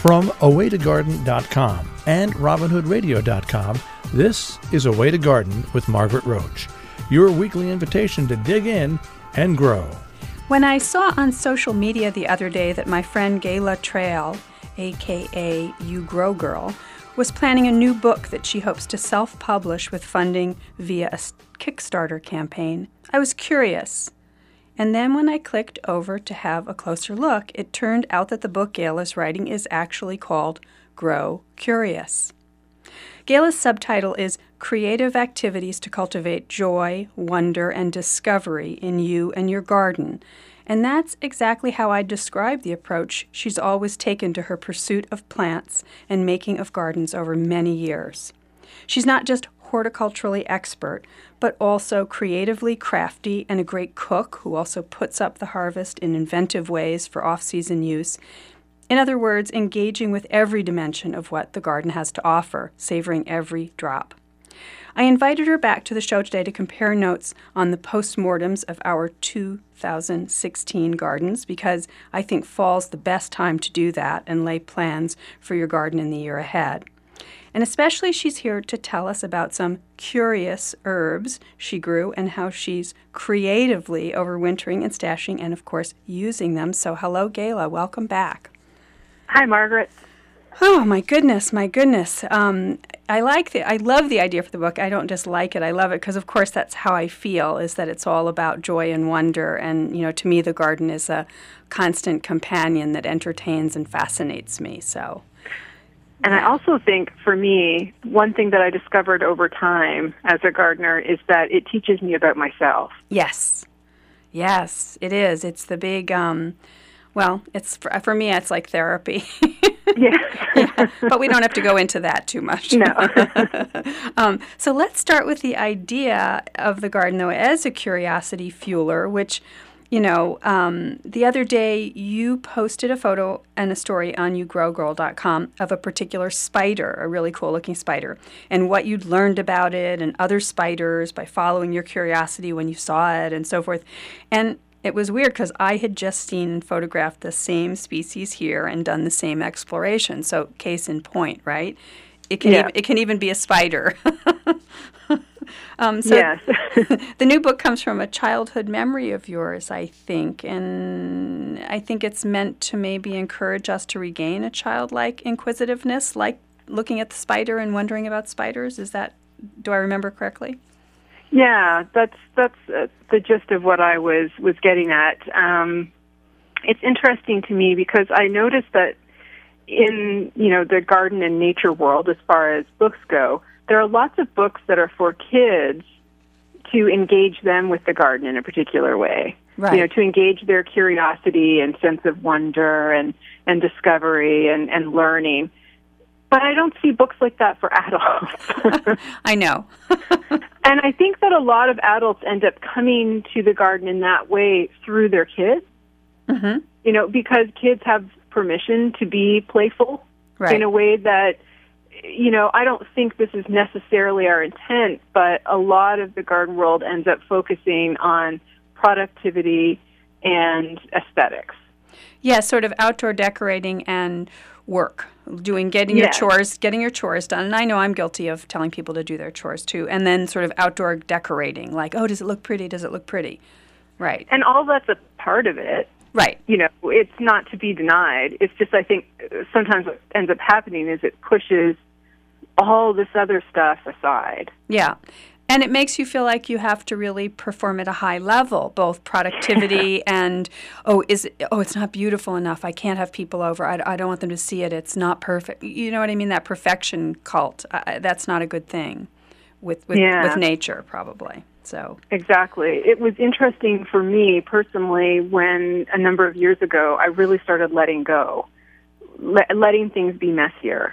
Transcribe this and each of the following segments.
From awaytogarden.com and robinhoodradio.com, this is A Way to Garden with Margaret Roach, your weekly invitation to dig in and grow. When I saw on social media the other day that my friend Gayla Trail, a.k.a. You Grow Girl, was planning a new book that she hopes to self-publish with funding via a Kickstarter campaign, I was curious. And then when I clicked over to have a closer look, it turned out that the book Gayla's writing is actually called Grow Curious. Gayla's subtitle is Creative Activities to Cultivate Joy, Wonder, and Discovery in You and Your Garden. And that's exactly how I describe the approach she's always taken to her pursuit of plants and making of gardens over many years. She's not just horticulturally expert, but also creatively crafty and a great cook who also puts up the harvest in inventive ways for off-season use. In other words, engaging with every dimension of what the garden has to offer, savoring every drop. I invited her back to the show today to compare notes on the postmortems of our 2016 gardens because I think fall's the best time to do that and lay plans for your garden in the year ahead. And especially she's here to tell us about some curious herbs she grew and how she's creatively overwintering and stashing and, of course, using them. So hello, Gayla. Welcome back. Hi, Margaret. Oh, my goodness, my goodness. I love the idea for the book. I don't just like it. I love it because, of course, that's how I feel, is that it's all about joy and wonder. And, you know, to me, the garden is a constant companion that entertains and fascinates me. So. And I also think, for me, one thing that I discovered over time as a gardener is that it teaches me about myself. Yes. Yes, it is. It's the big, it's for me, it's like therapy. Yes. But we don't have to go into that too much. No. So let's start with the idea of the garden, though, as a curiosity fueler, which, you know, the other day you posted a photo and a story on yougrowgirl.com of a particular spider, a really cool-looking spider, and what you'd learned about it and other spiders by following your curiosity when you saw it and so forth. And it was weird because I had just seen and photographed the same species here and done the same exploration. So case in point, right? It can even be a spider. Yes. The new book comes from a childhood memory of yours, I think, and I think it's meant to maybe encourage us to regain a childlike inquisitiveness, like looking at the spider and wondering about spiders. Do I remember correctly? Yeah, that's the gist of what I was getting at. It's interesting to me because I noticed that in, you know, the garden and nature world, as far as books go, there are lots of books that are for kids to engage them with the garden in a particular way. Right. You know, to engage their curiosity and sense of wonder and discovery and learning. But I don't see books like that for adults. I know. And I think that a lot of adults end up coming to the garden in that way through their kids. Mm-hmm. You know, because kids have permission to be playful in a way that, you know, I don't think this is necessarily our intent, but a lot of the garden world ends up focusing on productivity and aesthetics. Yeah, sort of outdoor decorating and work, getting your chores done. And I know I'm guilty of telling people to do their chores too. And then sort of outdoor decorating, like, oh, does it look pretty? Does it look pretty? Right. And all that's a part of it. Right. You know, it's not to be denied. It's just, I think, sometimes what ends up happening is it pushes all this other stuff aside. Yeah. And it makes you feel like you have to really perform at a high level, both productivity and, it's not beautiful enough. I can't have people over. I don't want them to see it. It's not perfect. You know what I mean? That perfection cult, that's not a good thing with nature, probably. So exactly. It was interesting for me personally when a number of years ago I really started letting go, letting things be messier.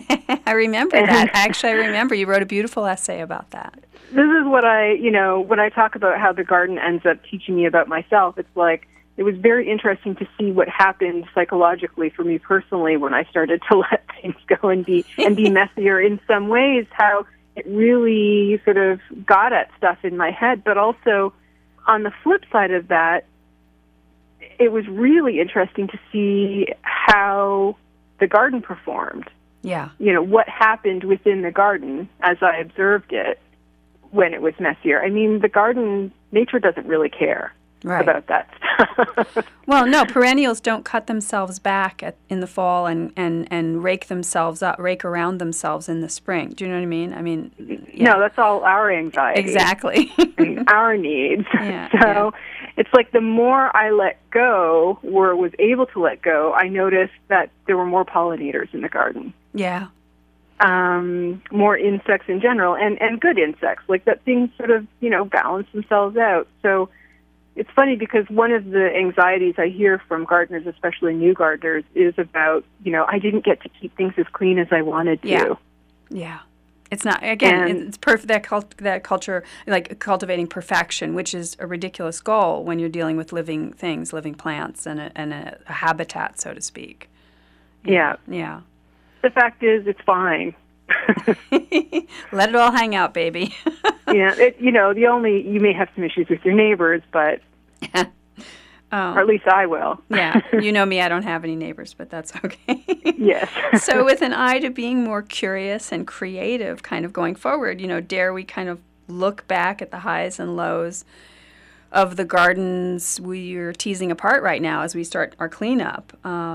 I remember that. Actually, I remember you wrote a beautiful essay about that. This is what when I talk about how the garden ends up teaching me about myself, it's like it was very interesting to see what happened psychologically for me personally when I started to let things go and be messier in some ways, how it really sort of got at stuff in my head. But also, on the flip side of that, it was really interesting to see how the garden performed. Yeah. What happened within the garden as I observed it when it was messier. I mean, the garden, nature doesn't really care about that stuff. Well, no, perennials don't cut themselves back in the fall and rake around themselves in the spring. Do you know what I mean? I mean, yeah. No, that's all our anxiety. Exactly. And our needs. Yeah, So it's like the more I let go, or was able to let go, I noticed that there were more pollinators in the garden. Yeah. More insects in general, and good insects, like that things sort of, balance themselves out. So it's funny because one of the anxieties I hear from gardeners, especially new gardeners, is about, I didn't get to keep things as clean as I wanted to. Yeah. Yeah. It's not, again, it's perfect, that culture, like cultivating perfection, which is a ridiculous goal when you're dealing with living things, living plants, and a habitat, so to speak. Yeah. Yeah. The fact is, it's fine. Let it all hang out, baby. Yeah, you may have some issues with your neighbors, but or at least I will. Yeah, you know me, I don't have any neighbors, but that's okay. Yes. So with an eye to being more curious and creative kind of going forward, dare we kind of look back at the highs and lows of the gardens we're teasing apart right now as we start our cleanup?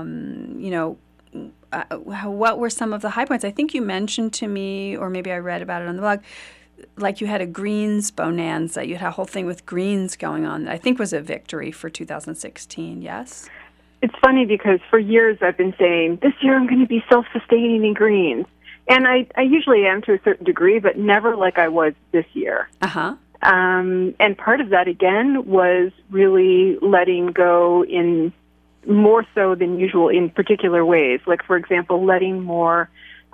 What were some of the high points? I think you mentioned to me, or maybe I read about it on the blog, like you had a greens bonanza. You had a whole thing with greens going on that I think was a victory for 2016, yes? It's funny because for years I've been saying, this year I'm going to be self-sustaining in greens. And I usually am to a certain degree, but never like I was this year. Uh-huh. And part of that, again, was really letting go in more so than usual in particular ways. Like, for example, letting more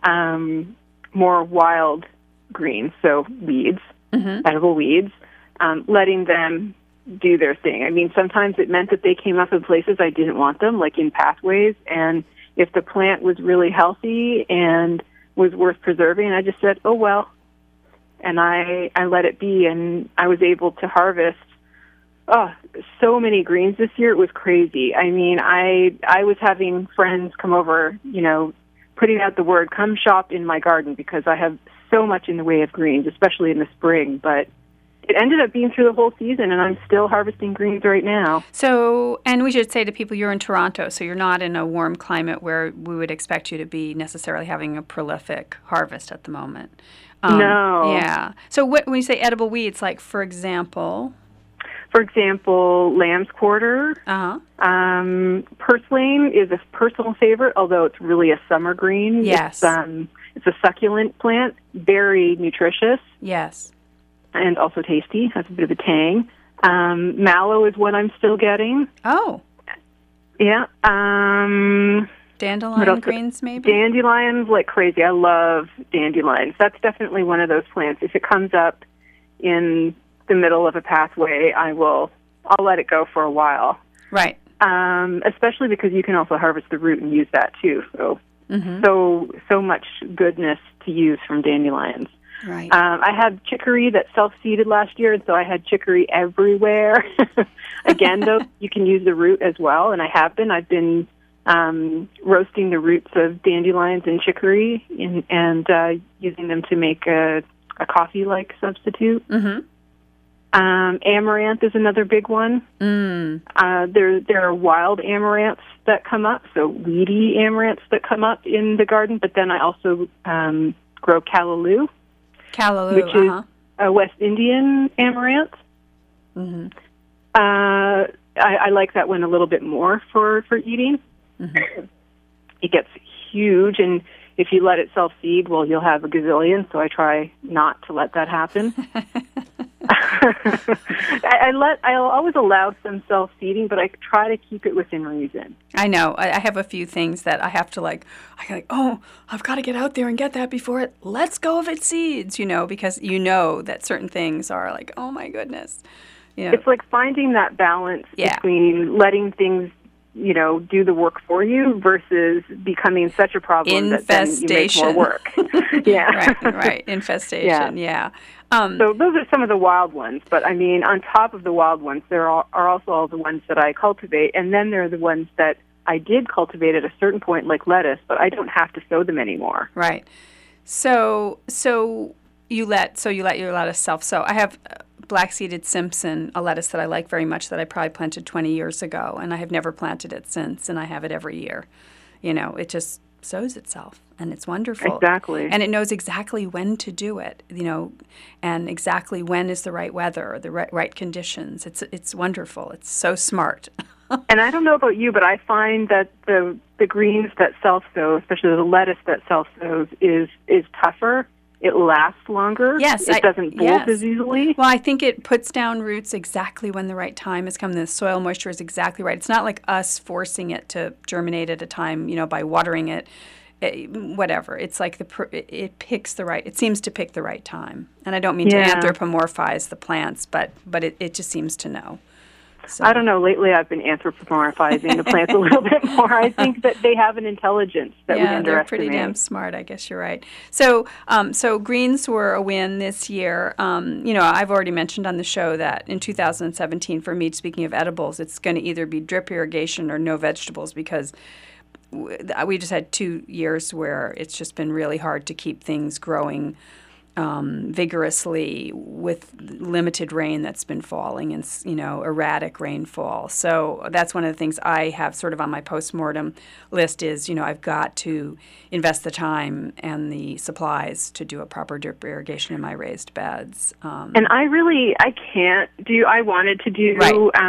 wild greens, so weeds, edible weeds, letting them do their thing. I mean, sometimes it meant that they came up in places I didn't want them, like in pathways, and if the plant was really healthy and was worth preserving, I just said, oh, well, and I let it be, and I was able to harvest so many greens this year. It was crazy. I mean, I was having friends come over, putting out the word, come shop in my garden, because I have so much in the way of greens, especially in the spring. But it ended up being through the whole season, and I'm still harvesting greens right now. So, and we should say to people, you're in Toronto, so you're not in a warm climate where we would expect you to be necessarily having a prolific harvest at the moment. No. Yeah. So when you say edible weeds, like, for example... For example, lamb's quarter. Purslane is a personal favorite, although it's really a summer green. Yes. It's a succulent plant, very nutritious. Yes. And also tasty, has a bit of a tang. Mallow is what I'm still getting. Oh. Yeah. Dandelion greens, maybe? Dandelions like crazy. I love dandelions. That's definitely one of those plants. If it comes up in the middle of a pathway, I'll let it go for a while. Right. Especially because you can also harvest the root and use that too. So much goodness to use from dandelions. Right. I had chicory that self-seeded last year, and so I had chicory everywhere. Again, though, you can use the root as well, and I have been. I've been roasting the roots of dandelions and chicory and using them to make a coffee-like substitute. Mm-hmm. Amaranth is another big one. There are wild amaranths that come up, so weedy amaranths that come up in the garden, but then I also grow callaloo. Which is a West Indian amaranth. Mm-hmm. I like that one a little bit more for eating. Mm-hmm. It gets huge, and if you let it self-seed, well, you'll have a gazillion, so I try not to let that happen. I'll always allow some self-seeding, but I try to keep it within reason. I know. I have a few things that I have to I've got to get out there and get that before it lets go of its seeds, because that certain things are like, oh my goodness. It's like finding that balance between letting things, do the work for you versus becoming such a problem that then you make more work. Yeah. Right. Infestation, yeah. So those are some of the wild ones, but I mean, on top of the wild ones, there are also all the ones that I cultivate, and then there are the ones that I did cultivate at a certain point, like lettuce, but I don't have to sow them anymore. Right. So you let your lettuce self-sow. I have black-seeded Simpson, a lettuce that I like very much that I probably planted 20 years ago, and I have never planted it since, and I have it every year. It just sows itself, and it's wonderful. Exactly. And it knows exactly when to do it, and exactly when is the right weather, the right conditions. It's wonderful. It's so smart. And I don't know about you, but I find that the greens that self-sow, especially the lettuce that self-sows, is tougher. It lasts longer. Yes. It doesn't bolt as easily. Well, I think it puts down roots exactly when the right time has come. The soil moisture is exactly right. It's not like us forcing it to germinate at a time, by watering it, whatever. It's like it seems to pick the right time. And I don't mean to anthropomorphize the plants, but it just seems to know. So. I don't know. Lately, I've been anthropomorphizing the plants a little bit more. I think that they have an intelligence that we underestimate. Yeah, they're pretty damn smart. I guess you're right. So greens were a win this year. I've already mentioned on the show that in 2017, for me, speaking of edibles, it's going to either be drip irrigation or no vegetables because we just had 2 years where it's just been really hard to keep things growing vigorously with limited rain that's been falling and, erratic rainfall. So that's one of the things I have sort of on my postmortem list is, I've got to invest the time and the supplies to do a proper drip irrigation in my raised beds. And I can't do, I wanted to do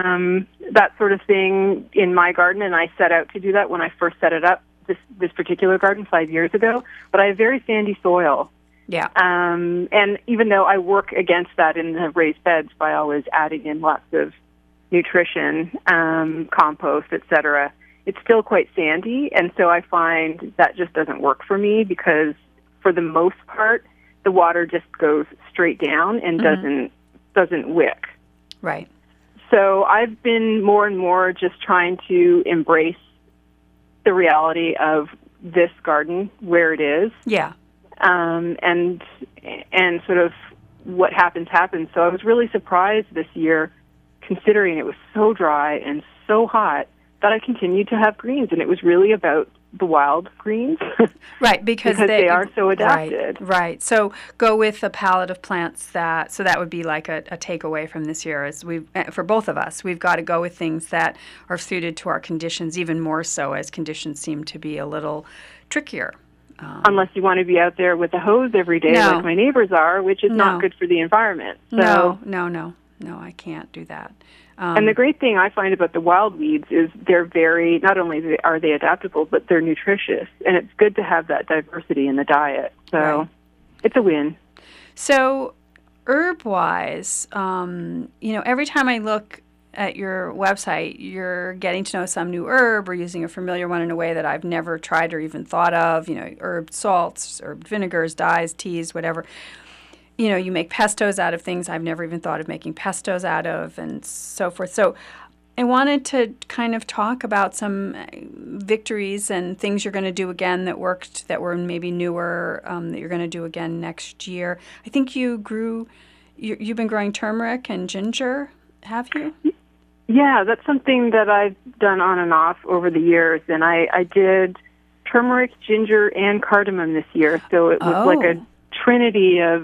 that sort of thing in my garden, and I set out to do that when I first set it up, this particular garden 5 years ago, but I have very sandy soil. Yeah. And even though I work against that in the raised beds by always adding in lots of nutrition, compost, etc., it's still quite sandy, and so I find that just doesn't work for me because, for the most part, the water just goes straight down and doesn't wick. Right. So I've been more and more just trying to embrace the reality of this garden where it is. Yeah. And sort of what happens. So I was really surprised this year, considering it was so dry and so hot, that I continued to have greens, and it was really about the wild greens. Right, because they are so adapted. Right. So go with a palette of plants so that would be like a takeaway from this year. As for both of us, we've got to go with things that are suited to our conditions, even more so as conditions seem to be a little trickier. Unless you want to be out there with a hose every day like my neighbors are, which is not good for the environment. So, No, I can't do that. And the great thing I find about the wild weeds is they're not only are they adaptable, but they're nutritious. And it's good to have that diversity in the diet. So It's a win. So herb-wise, every time I look at your website, you're getting to know some new herb or using a familiar one in a way that I've never tried or even thought of, herb salts, herb vinegars, dyes, teas, whatever. You make pestos out of things I've never even thought of making pestos out of and so forth. So I wanted to kind of talk about some victories and things you're going to do again that worked, that were maybe newer, that you're going to do again next year. I think you've been growing turmeric and ginger, have you? Yeah, that's something that I've done on and off over the years, and I did turmeric, ginger, and cardamom this year. So it was like a trinity of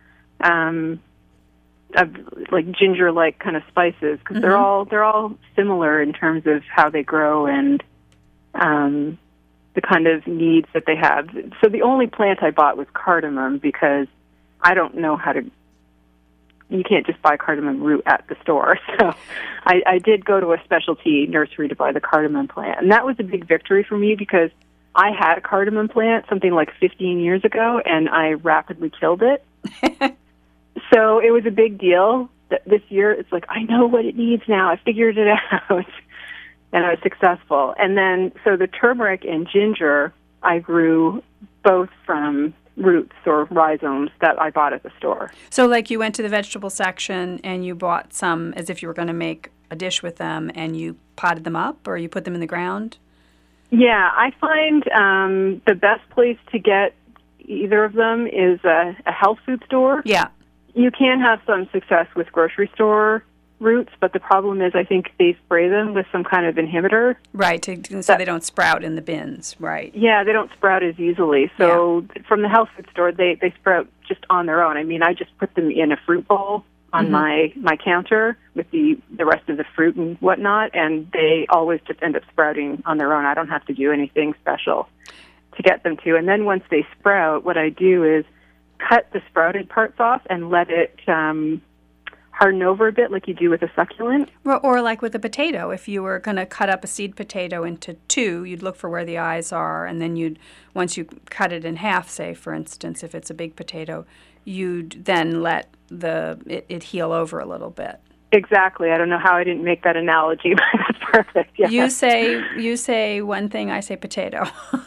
like ginger-like kind of spices because they're all similar in terms of how they grow and the kind of needs that they have. So the only plant I bought was cardamom because I don't know how to. You can't just buy cardamom root at the store. So I did go to a specialty nursery to buy the cardamom plant. And that was a big victory for me because I had a cardamom plant something like 15 years ago, and I rapidly killed it. So it was a big deal. This year, it's like, I know what it needs now. I figured it out. And I was successful. And then, so the turmeric and ginger, I grew both from roots or rhizomes that I bought at the store. So like you went to the vegetable section and you bought some as if you were going to make a dish with them and you potted them up or you put them in the ground? Yeah, I find the best place to get either of them is a health food store. Yeah. You can have some success with grocery store roots, but the problem is I think they spray them with some kind of inhibitor. Right, so they don't sprout in the bins, right. Yeah, they don't sprout as easily. So from the health food store, they sprout just on their own. I mean, I just put them in a fruit bowl on my counter with the rest of the fruit and whatnot, and they always just end up sprouting on their own. I don't have to do anything special to get them to. And then once they sprout, what I do is cut the sprouted parts off and let it harden over a bit like you do with a succulent. Or like with a potato. If you were going to cut up a seed potato into two, you'd look for where the eyes are, and then once you cut it in half, say, for instance, if it's a big potato, you'd then let it heal over a little bit. Exactly. I don't know how I didn't make that analogy, but that's perfect. Yeah. You say one thing, I say potato.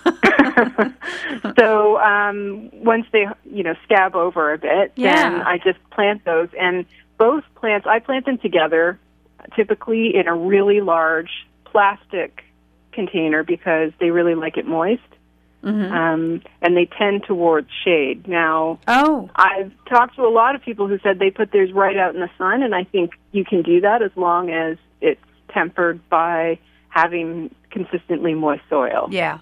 So once they scab over a bit, then I just plant those. And both plants, I plant them together, typically in a really large plastic container because they really like it moist. And they tend towards shade. Now, I've talked to a lot of people who said they put theirs right out in the sun, and I think you can do that as long as it's tempered by having consistently moist soil. Yeah.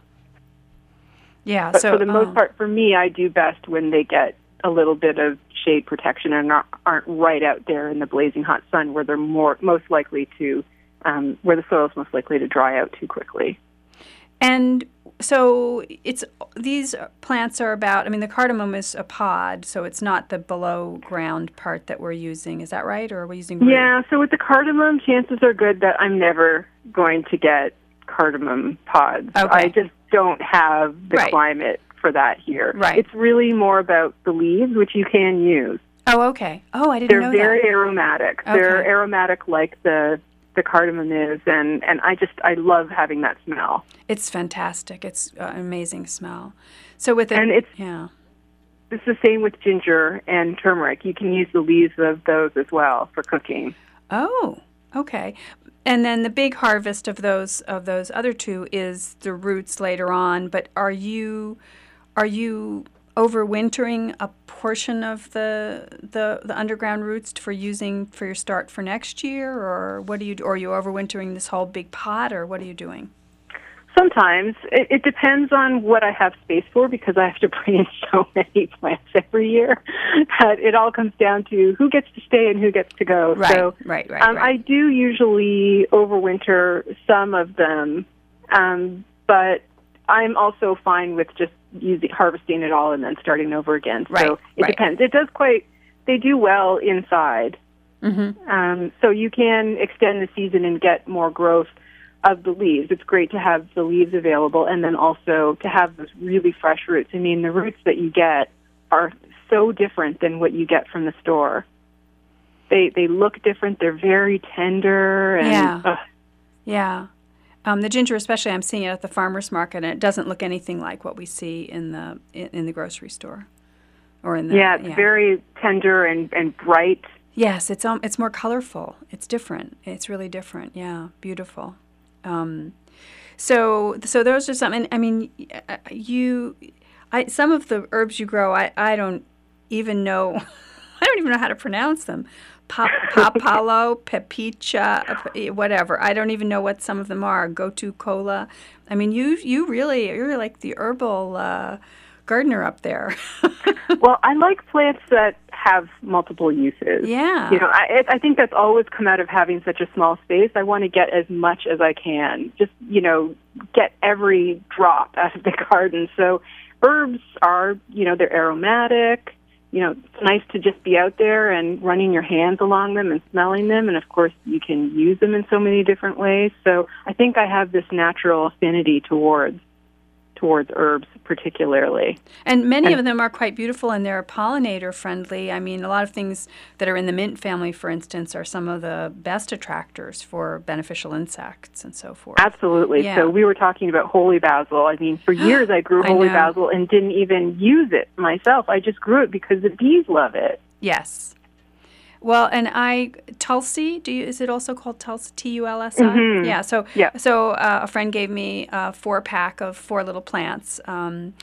Yeah. But for the most part, for me, I do best when they get a little bit of shade protection and aren't right out there in the blazing hot sun where they're most likely to, where the soil is most likely to dry out too quickly. And so these plants are the cardamom is a pod, so it's not the below ground part that we're using. Is that right? Or are we using root? Yeah, so with the cardamom, chances are good that I'm never going to get cardamom pods. Okay. I just don't have the climate for that here. Right. It's really more about the leaves, which you can use. Oh, okay. Oh, I didn't know that. They're very aromatic. Okay. They're aromatic like the cardamom is, and I love having that smell. It's fantastic. It's an amazing smell. So it's the same with ginger and turmeric. You can use the leaves of those as well for cooking. Oh, okay. And then the big harvest of those other two is the roots later on. But are you overwintering a portion of the underground roots for your start for next year, or what do you? Or are you overwintering this whole big pot, or what are you doing? Sometimes. It depends on what I have space for, because I have to bring in so many plants every year that it all comes down to who gets to stay and who gets to go. Right. I do usually overwinter some of them, but I'm also fine with just harvesting it all and then starting over again. So it depends. They do well inside. So you can extend the season and get more growth of the leaves. It's great to have the leaves available, and then also to have those really fresh roots. I mean, the roots that you get are so different than what you get from the store. They look different. They're very tender. And, the ginger, especially, I'm seeing it at the farmer's market, and it doesn't look anything like what we see in the grocery store, or in the it's very tender and bright. Yes, it's more colorful. It's different. It's really different. Yeah, beautiful. So those are some. And I mean, some of the herbs you grow, I don't even know. I don't even know how to pronounce them. Papalo, pepicha, whatever. I don't even know what some of them are. Gotu kola. I mean, you're like the herbal gardener up there. Well, I like plants that have multiple uses. Yeah. I think that's always come out of having such a small space. I want to get as much as I can. Just, get every drop out of the garden. So herbs are, they're aromatic. It's nice to just be out there and running your hands along them and smelling them. And, of course, you can use them in so many different ways. So I think I have this natural affinity towards herbs particularly. And many of them are quite beautiful, and they're pollinator friendly. I mean, a lot of things that are in the mint family, for instance, are some of the best attractors for beneficial insects and so forth. Absolutely. Yeah. So we were talking about holy basil. I mean, for years I grew holy basil and didn't even use it myself. I just grew it because the bees love it. Yes. Well, and Tulsi, is it also called Tulsi, Tulsi? Mm-hmm. Yeah, so a friend gave me a 4-pack of 4 little plants.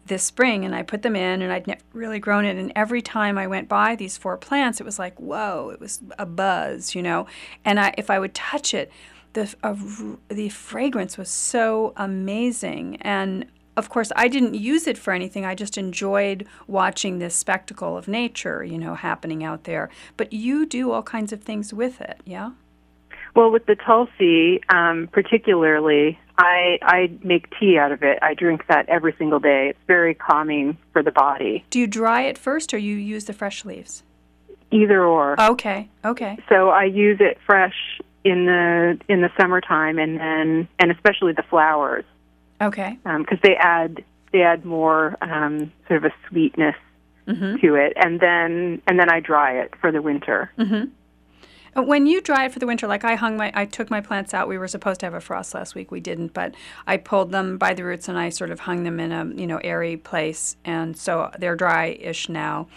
this spring, and I put them in, and I'd never really grown it. And every time I went by these 4 plants, it was like, whoa, it was a buzz, And if I would touch it, the fragrance was so amazing. And of course, I didn't use it for anything. I just enjoyed watching this spectacle of nature, happening out there. But you do all kinds of things with it, yeah? Well, with the Tulsi, particularly, I make tea out of it. I drink that every single day. It's very calming for the body. Do you dry it first, or you use the fresh leaves? Either or. Okay. So I use it fresh in the summertime, and especially the flowers. Okay. Because they add more sort of a sweetness to it, and then I dry it for the winter. Mm-hmm. When you dry it for the winter, like I took my plants out. We were supposed to have a frost last week. We didn't, but I pulled them by the roots and I sort of hung them in a airy place, and so they're dry-ish now.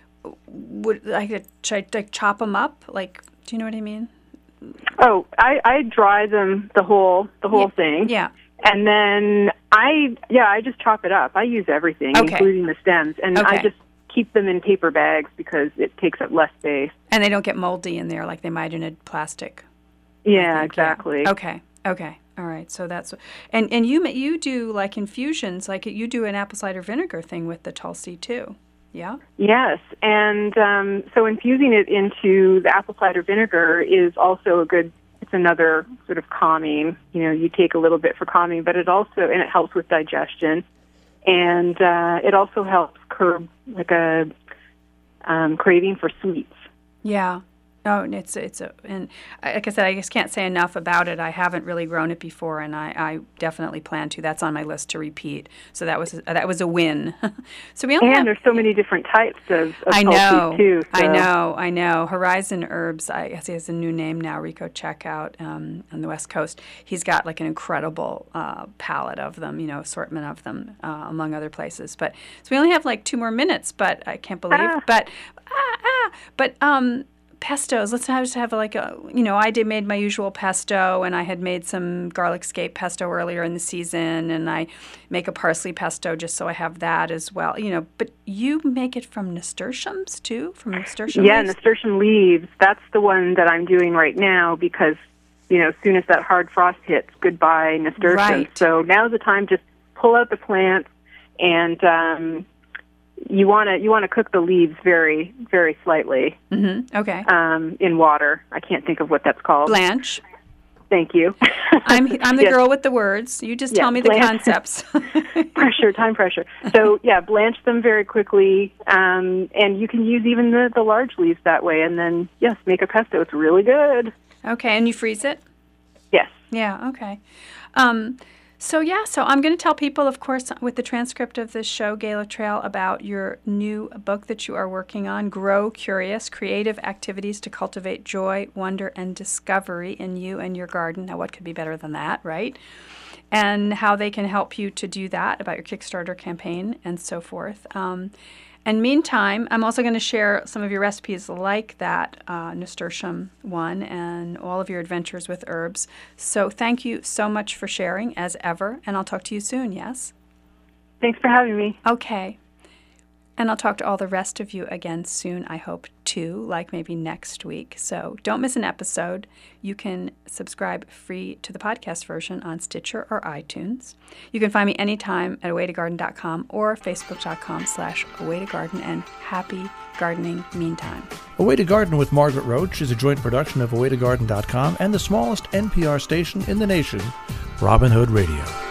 Should I chop them up? Like, do you know what I mean? Oh, I dry them the whole thing. Yeah. And then I just chop it up. I use everything, including the stems, and I just keep them in paper bags because it takes up less space. And they don't get moldy in there like they might in a plastic. Yeah, exactly. Yeah. Okay. All right. So that's and you do like infusions, like you do an apple cider vinegar thing with the Tulsi too. Yeah. Yes, and so infusing it into the apple cider vinegar is also it's another sort of calming. You take a little bit for calming, but it helps with digestion. And it also helps curb like a craving for sweets. Yeah. Oh, and and like I said, I just can't say enough about it. I haven't really grown it before, and I definitely plan to. That's on my list to repeat. So that was a win. So there's so many different types of Tulsi too. So. I know. Horizon Herbs. I guess he has a new name now. Rico Checkout on the West Coast. He's got like an incredible palette of them. Assortment of them among other places. But so we only have like 2 more minutes. But I can't believe. But pestos. Let's just have like I made my usual pesto, and I had made some garlic scape pesto earlier in the season, and I make a parsley pesto just so I have that as well. But you make it from nasturtiums too, from nasturtium leaves? Nasturtium leaves. That's the one that I'm doing right now because, as soon as that hard frost hits, goodbye nasturtiums. Right. So now's the time. Just pull out the plants, and you want to cook the leaves very, very slightly. Mm-hmm. Okay. In water. I can't think of what that's called. Blanch. Thank you. I'm the girl with the words. You just tell me the concepts. Time pressure. So blanch them very quickly, and you can use even the large leaves that way. And then make a pesto. It's really good. Okay, and you freeze it? Yes. Yeah. Okay. So I'm going to tell people, of course, with the transcript of this show, Gala Trail, about your new book that you are working on, Grow Curious, Creative Activities to Cultivate Joy, Wonder, and Discovery in You and Your Garden. Now, what could be better than that, right? And how they can help you to do that, about your Kickstarter campaign and so forth. And meantime, I'm also going to share some of your recipes like that nasturtium one and all of your adventures with herbs. So thank you so much for sharing, as ever, and I'll talk to you soon, yes? Thanks for having me. Okay. And I'll talk to all the rest of you again soon, I hope, too, like maybe next week. So don't miss an episode. You can subscribe free to the podcast version on Stitcher or iTunes. You can find me anytime at awaytogarden.com or facebook.com/awaytogarden, and happy gardening meantime. Away to Garden with Margaret Roach is a joint production of awaytogarden.com and the smallest NPR station in the nation, Robin Hood Radio.